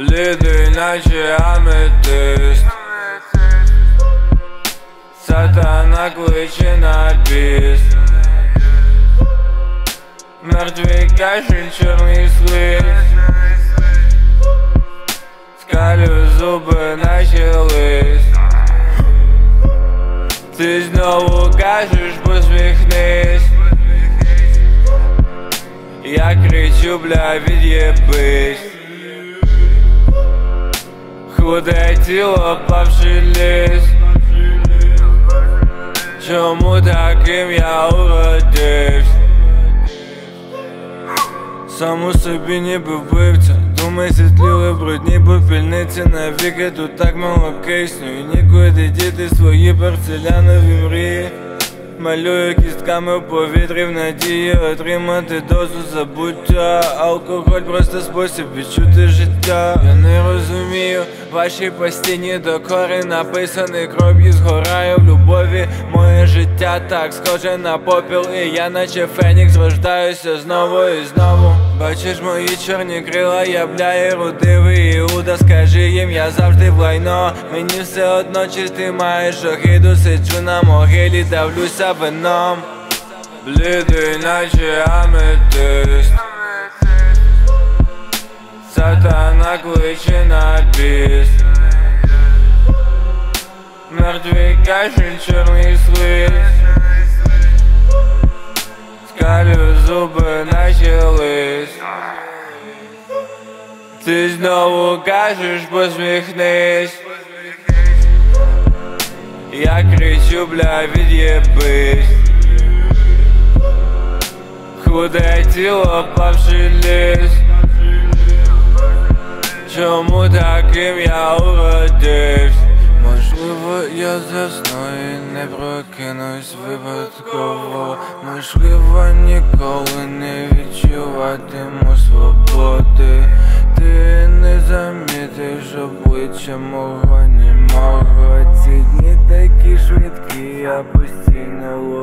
Блідий, наче аметист. Сатана кличе на біс. Мертвий кашель, чорний слиз. Скалю зуби, наче лист. Ти знову кажеш, посміхнись. Я кричу, бля, від'єбись. Худе тіло, павший ліс. Чому таким я уродився? Сам у собі ніби вбивця. Думай, світліли брудні попільниці. Навіки тут так мало кисню. І нікуди діти свої порцелянові мрії. Малюю кістками в повітрі в надії отримати дозу забуття. Алкоголь просто спосіб відчути життя. Я не розумію ваші постійні докори. Написаний кров'ю згораю в любові. Моє життя так схоже на попіл. І я наче фенікс рождаюся знову і знову. Бачиш мої чорні крила, я бля ерудивий Іуда. Скажи їм, я завжди в лайно. Мені все одно, чи ти маєш огиду. Сиджу на могилі, давлюся вином. Блідий, наче аметист. Сатана кличе на біс. Мертвий кашель, чорний слиз. Скалю зуби, наче лист. Ти знову кажеш, посміхнись. Я кричу, бля, від'єбись. Худе тіло, павший ліс. Чому таким я уродився? Можливо, я засну і не прокинусь випадково. Можливо, ніколи не відчуватиму свободи. Ти не замітиш обличчя мого німого. Ці дні такі швидкі, я постійно